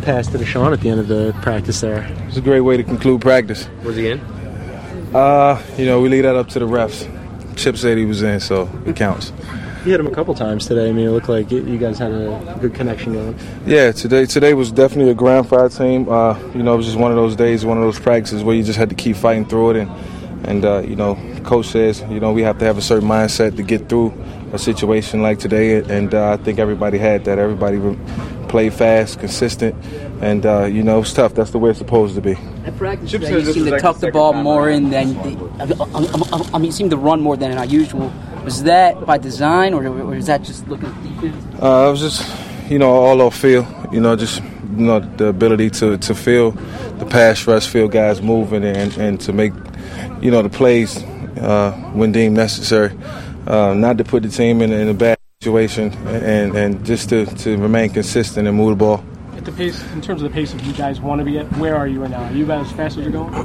pass to Deshaun at the end of the practice there. It's a great way to conclude practice. Was he in? We leave that up to the refs. Chip said he was in, so it counts. You hit him a couple times today. I mean, it looked like you guys had a good connection going. Yeah, today was definitely a grind for our team. It was just one of those days, one of those practices where you just had to keep fighting through it. And Coach says, we have to have a certain mindset to get through a situation like today. And I think everybody had that. Everybody played fast, consistent, and, it's tough. That's the way it's supposed to be. At practice today, you seem to tuck the ball more in than you seem to run more than usual. Was that by design, or was that just looking at defense? It was just, all off feel. The ability to feel the pass rush, feel guys moving, and to make, the plays when deemed necessary. Not to put the team in a bad situation, and just to remain consistent and move the ball. At the pace, in terms of the pace of you guys want to be at, where are you right now? Are you about as fast as you're going?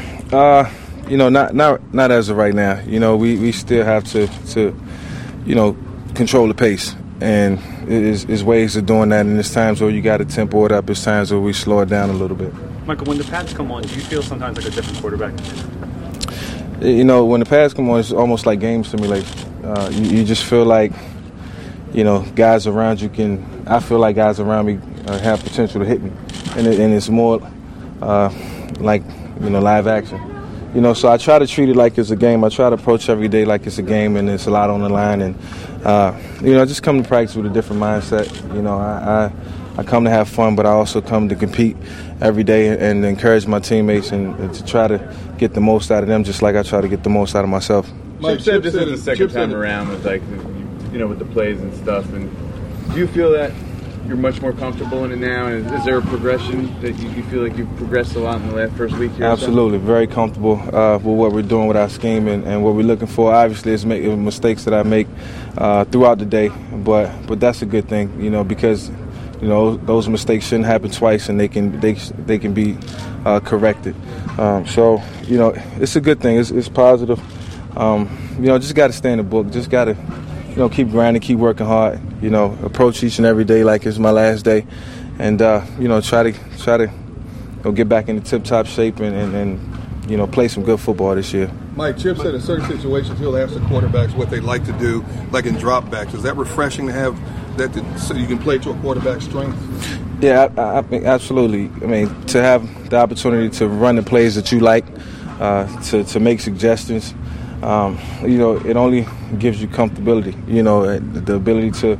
Not as of right now. We still have to control the pace, and there's ways of doing that. And there's times where you got to tempo it up. There's times where we slow it down a little bit. Michael, when the pads come on, do you feel sometimes like a different quarterback? When the pads come on, it's almost like game simulation. You just feel like, guys around you I feel like guys around me have potential to hit me. And it's more live action. So I try to treat it like it's a game. I try to approach every day like it's a game, and it's a lot on the line. And, just come to practice with a different mindset. I come to have fun, but I also come to compete every day and encourage my teammates and to try to get the most out of them, just like I try to get the most out of myself. Mike said this is the second time around with with the plays and stuff. And do you feel that you're much more comfortable in it now? And is there a progression that you feel like you've progressed a lot in the first week here? Absolutely, very comfortable with what we're doing with our scheme and what we're looking for. Obviously, it's mistakes that I make throughout the day, but that's a good thing, because those mistakes shouldn't happen twice, and they can be corrected. So it's a good thing. It's positive. Just got to stay in the book. Just got to keep grinding, keep working hard. Approach each and every day like it's my last day, and try to get back into tip-top shape and play some good football this year. Mike, Chip said in certain situations he'll ask the quarterbacks what they like to do, like in dropbacks. Is that refreshing to have that so you can play to a quarterback's strength? Yeah, I mean, absolutely. I mean, to have the opportunity to run the plays that you like, to make suggestions, it only gives you comfortability, the ability to,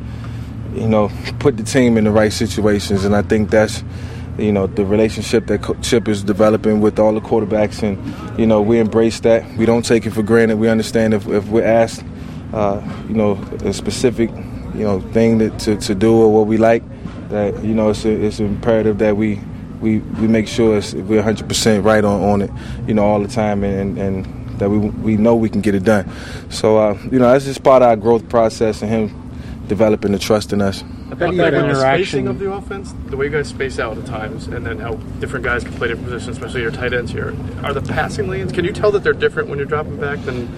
put the team in the right situations. And I think that's, the relationship that Chip is developing with all the quarterbacks. And, we embrace that. We don't take it for granted. We understand if we're asked, a specific, thing to do or what we like, that, it's imperative that we make sure we're 100% right on it, all the time, and that we know we can get it done. So, that's just part of our growth process and him developing the trust in us. About the spacing of the offense, the way you guys space out at times, and then how different guys can play different positions, especially your tight ends here. Are the passing lanes, can you tell that they're different when you're dropping back than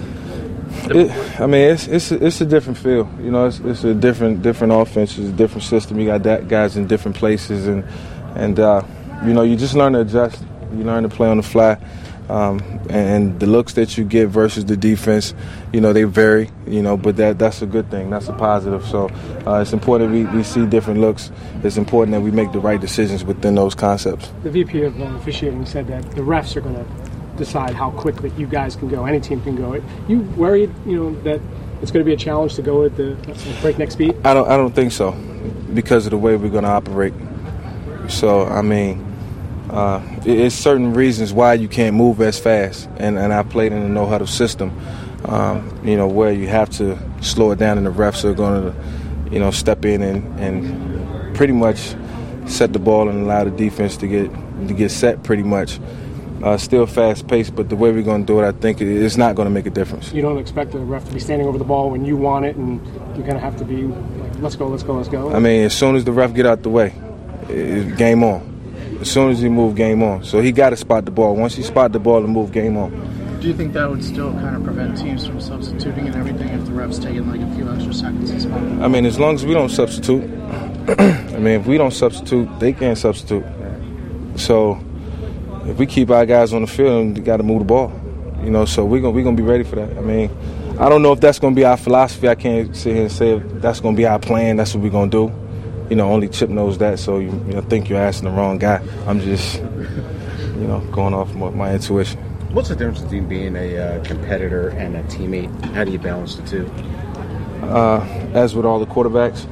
it's a different feel. It's a different offense. It's a different system. You got guys in different places, and you just learn to adjust. You learn to play on the fly. And the looks that you get versus the defense, they vary, but that's a good thing. That's a positive. So it's important we see different looks. It's important that we make the right decisions within those concepts. The VP of officiating said that the refs are going to decide how quickly you guys can go. Any team can go. You worried, that it's going to be a challenge to go at the breakneck speed? I don't think so, because of the way we're going to operate. So, I mean, it's certain reasons why you can't move as fast, and I played in a no-huddle system, where you have to slow it down, and the refs are going to, step in and pretty much set the ball and allow the defense to get set pretty much. Still fast-paced, but the way we're going to do it, I think it's not going to make a difference. You don't expect the ref to be standing over the ball when you want it, and you're going to have to be like, let's go. I mean, as soon as the ref get out the way, game on. As soon as he move, game on. So he got to spot the ball. Once he spot the ball and move, game on. Do you think that would still kind of prevent teams from substituting and everything if the ref's taking like a few extra seconds to spot? I mean, as long as we don't substitute, I mean, if we don't substitute, they can't substitute. So if we keep our guys on the field, we got to move the ball. You know, so we're gonna be ready for that. I mean, I don't know if that's gonna be our philosophy. I can't sit here and say if that's gonna be our plan. That's what we're gonna do. You know, only Chip knows that. So you think you're asking the wrong guy. I'm just, going off my intuition. What's the difference between being a competitor and a teammate? How do you balance the two? As with all the quarterbacks,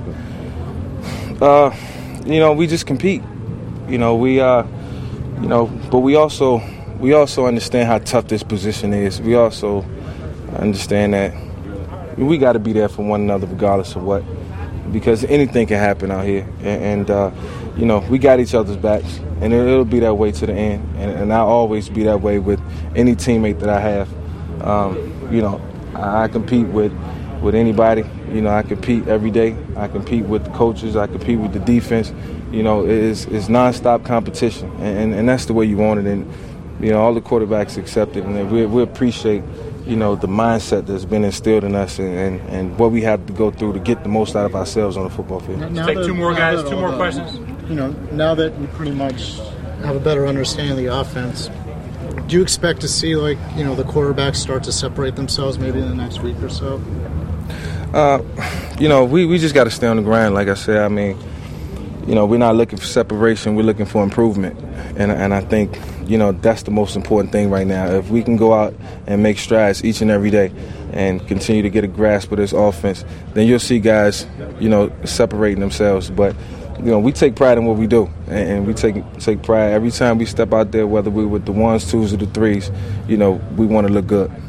we just compete. But we also understand how tough this position is. We also understand that we got to be there for one another regardless of what, because anything can happen out here. And we got each other's backs, and it'll be that way to the end. And I'll always be that way with any teammate that I have. I compete with anybody. I compete every day. I compete with the coaches. I compete with the defense. It's nonstop competition, and that's the way you want it. And all the quarterbacks accept it, and we appreciate the mindset that's been instilled in us, and what we have to go through to get the most out of ourselves on the football field. Let's take two more guys. Two more questions. Now that you pretty much have a better understanding of the offense, do you expect to see the quarterbacks start to separate themselves maybe in the next week or so? We just got to stay on the grind. Like I said, I mean, we're not looking for separation. We're looking for improvement, and I think that's the most important thing right now. If we can go out and make strides each and every day and continue to get a grasp of this offense, then you'll see guys, separating themselves. But we take pride in what we do, and we take pride every time we step out there, whether we're with the ones, twos, or the threes. We want to look good.